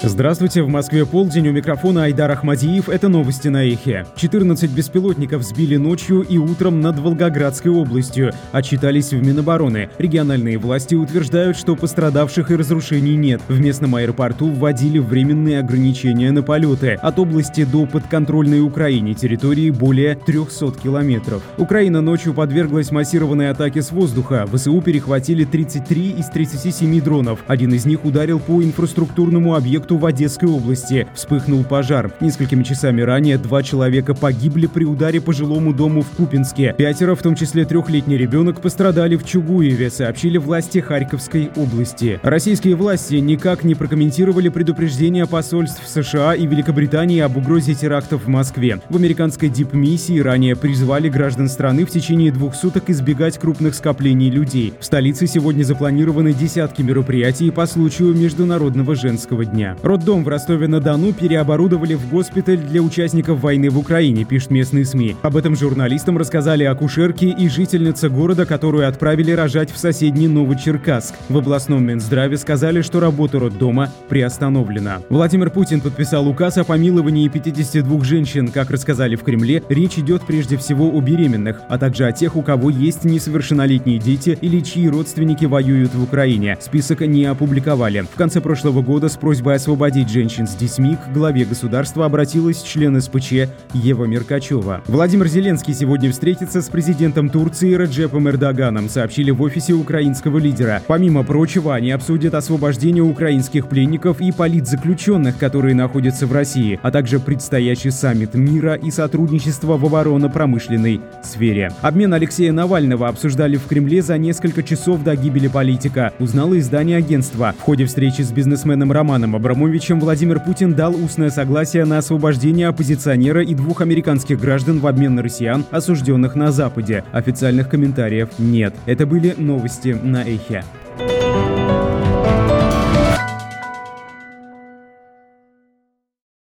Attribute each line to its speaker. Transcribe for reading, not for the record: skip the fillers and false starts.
Speaker 1: Здравствуйте, в Москве полдень, у микрофона Айдар Ахмадиев, это новости на Эхе. 14 беспилотников сбили ночью и утром над Волгоградской областью, отчитались в Минобороны. Региональные власти утверждают, что пострадавших и разрушений нет. В местном аэропорту вводили временные ограничения на полеты. От области до подконтрольной Украине территории более 300 километров. Украина ночью подверглась массированной атаке с воздуха. ВСУ перехватили 33 из 37 дронов. Один из них ударил по инфраструктурному объекту в Одесской области. Вспыхнул пожар. Несколькими часами ранее 2 человека погибли при ударе по жилому дому в Купинске. 5, в том числе 3-летний ребенок, пострадали в Чугуеве, сообщили власти Харьковской области. Российские власти никак не прокомментировали предупреждения посольств США и Великобритании об угрозе терактов в Москве. В американской дипмиссии ранее призвали граждан страны в течение 2 суток избегать крупных скоплений людей. В столице сегодня запланированы десятки мероприятий по случаю Международного женского дня. Роддом в Ростове-на-Дону переоборудовали в госпиталь для участников войны в Украине, пишут местные СМИ. Об этом журналистам рассказали акушерки и жительница города, которую отправили рожать в соседний Новочеркасск. В областном Минздраве сказали, что работа роддома приостановлена. Владимир Путин подписал указ о помиловании 52 женщин. Как рассказали в Кремле, речь идет прежде всего о беременных, а также о тех, у кого есть несовершеннолетние дети или чьи родственники воюют в Украине. Список не опубликовали. В конце прошлого года с просьбой освободить женщин с детьми к главе государства обратилась член СПЧ Ева Меркачева. Владимир Зеленский сегодня встретится с президентом Турции Реджепом Эрдоганом, сообщили в офисе украинского лидера. Помимо прочего, они обсудят освобождение украинских пленников и политзаключенных, которые находятся в России, а также предстоящий саммит мира и сотрудничество в оборонно-промышленной сфере. Обмен Алексея Навального обсуждали в Кремле за несколько часов до гибели политика, узнало издание агентства. В ходе встречи с бизнесменом Романом Абрамовичем Владимир Путин дал устное согласие на освобождение оппозиционера и 2 американских граждан в обмен на россиян, осужденных на Западе. Официальных комментариев нет. Это были новости на Эхе.